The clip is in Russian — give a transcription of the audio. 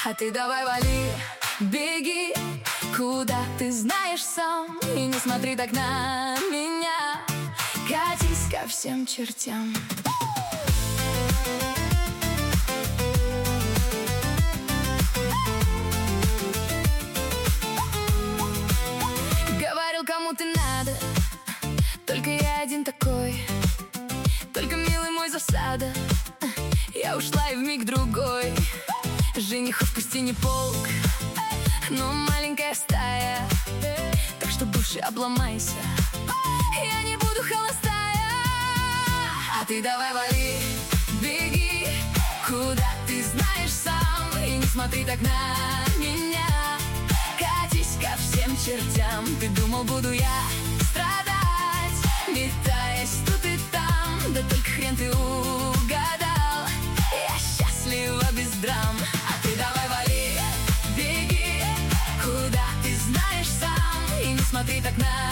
А ты давай вали, беги, куда ты знаешь сам. И не смотри так на меня, катись ко всем чертям. Говорил, кому ты надо, только я один такой. Только, милый мой, засада, я ушла и вмиг другой. Женихов пусть и не полк, но маленькая стая. Так что, бывший, обломайся, я не буду холостая. А ты давай вали, беги, куда ты знаешь сам. И не смотри так на меня, катись ко всем чертям. Ты думал, буду я страдать, метаясь тут и там. Да только хрен ты угадал, я счастлива без драм. А ты давай вали, беги, куда ты знаешь сам. И не смотри так на